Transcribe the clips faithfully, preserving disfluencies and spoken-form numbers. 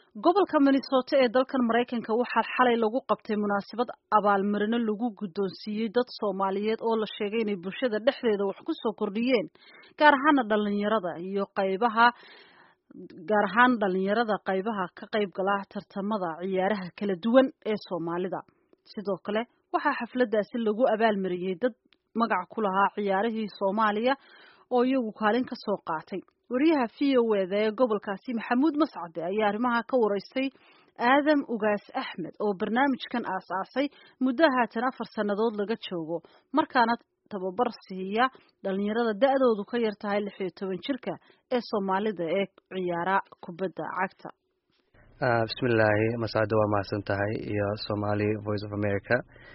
gobolka Minnesota ee dalkan Mareykanka waxaa xalay lagu qabtay munaasabad abaalmarino lagu guddoonsiiyay dad Soomaaliyeed oo la sheegay inay bulshada dhexdeeda wax ku soo kordhiyeen gaar ahaan dhalinyarada iyo qaybaha gaar ahaan dhalinyarada qaybaha ka qayb gala tartamada ciyaaraha kala duwan ee Soomaalida sidoo kale waxaa xafladaasi lagu abaalmariyay dad magac ku lahaa ciyaarihii Soomaaliya oo iyagu kaalin ka soo qaatay wariyaha V O A ee gobolkaasi Maxamuud Mascade ayaa arrimaha ka wareystay Aadam Ugaas Axmed oo barnaamijkan aasaasay muddo haatan afar sanadood laga joogo markaana tababar siiya dhalinyarada da'doodu ka yar tahay lix iyo toban jirka ee Soomaalida ee ciyaara kubadda cagta. Bismillaahi Mascade waa mahadsan tahay iyo Somali Voice of America.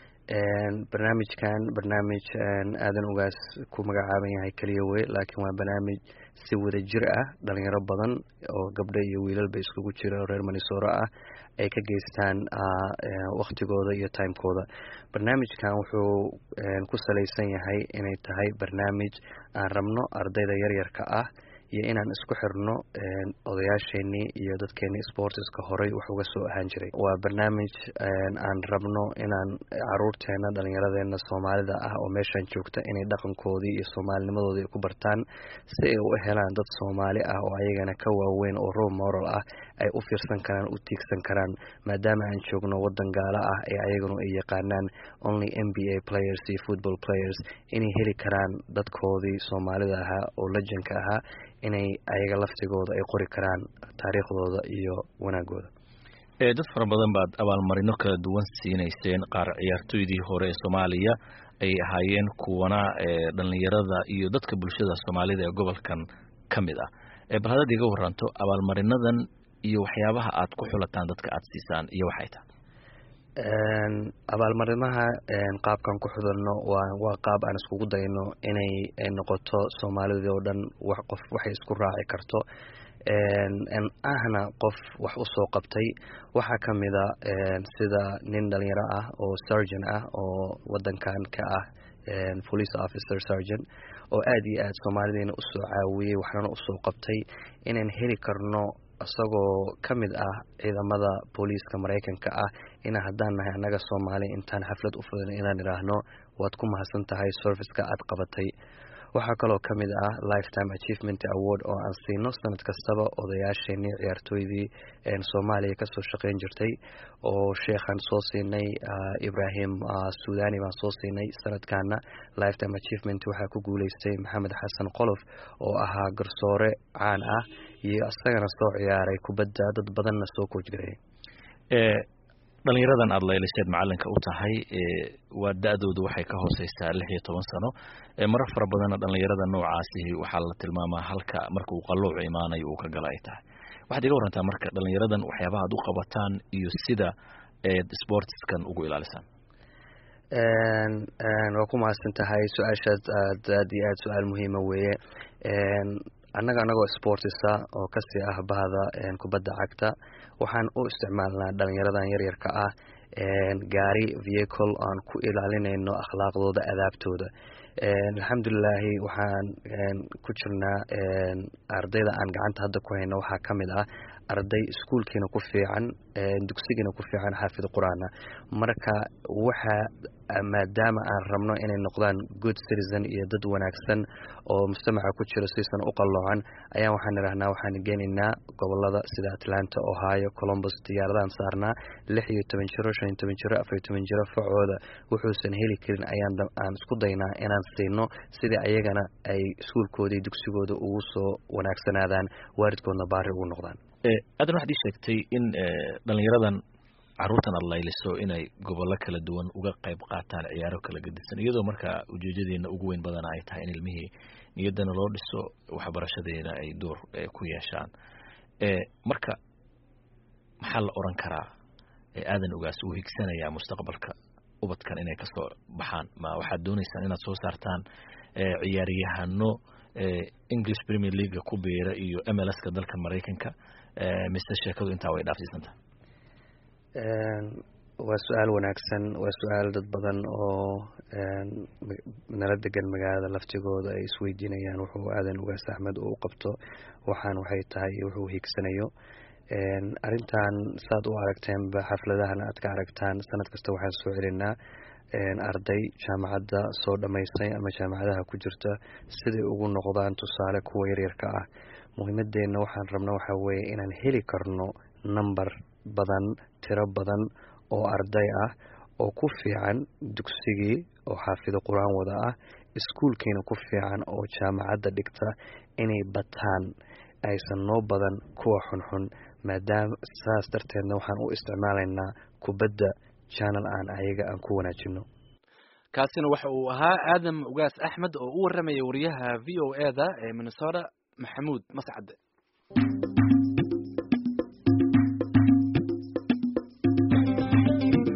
barnaamijkan barnaamij aadan ugaas ku magacaaban yahay kaliya wey laakiin waa barnaamij si wada jir ah dhalinyaro badan oo gabdho iyo wiilalba iskugu jira reer Minnesota ah ay ka geystaan waqtigooda iyo timekooda. barnaamijkan wuxuu ku saleysan yahay inay tahay barnaamij aan rabno ardayda yaryarka ah iyo inaan isku xirno odayaasheeni iyo dadkeeni sportska horay wax uga soo ahaan jiray. waa barnaamij aan rabno inaan caruurteena dhalinyaradeena Soomaalida ah oo meeshan joogta inay dhaqankoodii iyo Soomaalinimadooda ku bartaan si ay u helaan dad Soomaali ah oo ayagana ka waaweyn oo role model ah ay u fiirsan karaan u tiigsan karaan maadaama aan joogno wadan gaala ah ee ayaguna ay yaqaanaan only N B A players iyo football players inay heli karaan dadkoodii Soomaalida ahaa oo legendka ahaa inay ayaga laftigooda ay qori karaan taariikhdooda iyo wanaagooda. ee dad fara badan baad abaalmarino kala duwan siinayseen qaar ciyaartoydii hore ee Soomaaliya ay ahaayeen kuwana ee dhalinyarada iyo dadka bulshada Soomaalida ee gobolkan kamid ah. ee bal hadda iga waranto abaalmarinadan iyo waxyaabaha aad ku xulataan dadka aad siisaan iyo waxay tahay. een abaalmarinaha een qaabkan ku xudurno waa waa qaab aan isku dayno inay noqoto Soomaalida oo dhan wax qof waxay isku raaci karto een en ahna qof wax u soo qabtay waxa kamida een sida nin dhalinyaro ah oo surgeon ah oo wadankan ka ah een police officer surgeon oo aad iyo aad Soomaalideena u soo caawiyay waxna u soo qabtay inaan heli karno asagoo kamid ah ciidamada booliiska Mareykanka ah in haddaan nahay anaga Soomaali intaan xaflad u fudan inaan iraahno waad ku mahadsan tahay service-ka aad qabatay. waxa kaloo kamid ah lifetime achievement award oo aan siino sanad kastaba odayaasheeni ciyaartoydii ee Soomaaliya ka soo shaqeyn jirtay oo sheekhan soo siinay Ibrahim Suudani baan soo siinay sanadkaana lifetime achievement waxa ku guuleystay Maxamed Xasan Qolof oo ahaa garsoore caan ah iyo asagana soo ciyaaray kubadda dad badanna soo koojgaray. ee dhalinyaradan aad leelisay macalinka u tahay ee waa da'doodu waxay ka hooseysaa lix iyo toban sano ee marar fara badan dhalinyarada noocaasi waxa la tilmaamaa halka markuu qalooc iimaanayo uu ka galay tahay. waxaad iga warantaa marka dhalinyaradan waxyaabaha aad u qabataan iyo sida ee sportskan ugu ilaalisaan. een een waa ku mahadsan tahay su'aashaad aad iyo aad su'aal muhiim ah weeye. een annaga anagoo sportisa oo ka sii ah bahda een kubadda cagta waxaan u isticmaalnaa dhalinyaradan yaryarka ah een gaari vehicle aan ku ilaalinayno akhlaaqdooda adaabtooda. een alxamdulillah waxaan een ku jirnaa een ardayda aan gacanta hadda ku hayno waxa kamid ah arday iskuulkiina ku fiican ee dugsigiina ku fiican xaafid quraana marka waxa maadaama aan rabno inay noqdaan good citizen iyo dad wanaagsan oo mujtamaca ku jira siisan u qaloocan ayaa waxaan rahnaa waxaan geeninaa gobolada sida Atlanta, Ohio, Columbus diyaaradan saarnaa lix iyo toban jiro shan iyo toban jiro afar iyo toban jiro facooda wuxuusan heli karin ayaan aan isku daynaa inaan siino sidii ayagana ay iskuulkoodii dugsigooda ugu soo wanaagsanaadaan waalidkoodna baari ugu noqdaan. ee adan waxaad sheegtay in dhalinyaradan caruurtan aad layliso inay gobollo kala duwan uga qayb qaataan ciyaaro kala gedisan iyadoo marka ujeedadeena ugu weyn badan ay tahay in ilmihii niyadana loo dhiso waxbarashadeena ay door ku yeeshaan. ee marka maxaa la oran karaa ee aadan ugaas uu higsanaya mustaqbalka ubadkan inay ka soo baxaan ma waxaad doonaysaan inaad soo saartaan ee ciyaariyahano ee English Premier League ku beera iyo M L S-ka dalka Mareykanka ee mise sheekadu intaa way dhaafsiisanta. een waa su'aal wanaagsan waa su'aal dad badan oo een nala degan magaalada laftigooda ay isweydiinayaan wuxuu aadan ugaas Axmed uu qabto waxaan waxay tahay wuxuu higsanayo arrintan saad u aragteenba xafladahan aad ka aragtaan sanad kasta waxaan soo celinaa arday jaamacadda soo dhammaystay ama jaamacadaha ku jirta siday ugu noqdaan tusaale kuwa yaryarka ah. muhiimadeenna waxaan rabna waxaa weeye inaan heli karno number badan tiro badan oo arday ah oo ku fiican dugsigii oo xaafido qur-aan wada ah, iskuulkiina ku fiican oo jaamacadda dhigta inay bataan aysan noo badan kuwa xunxun. maadaama saas darteedna waxaan u isticmaalaynaa kubadda channel aan ayaga aan ku wanaajino. kaasina waxa uu ahaa aadam ugaas axmed oo u warramaya wariyaha v o e da ee Minnesota Maxamuud Mascade.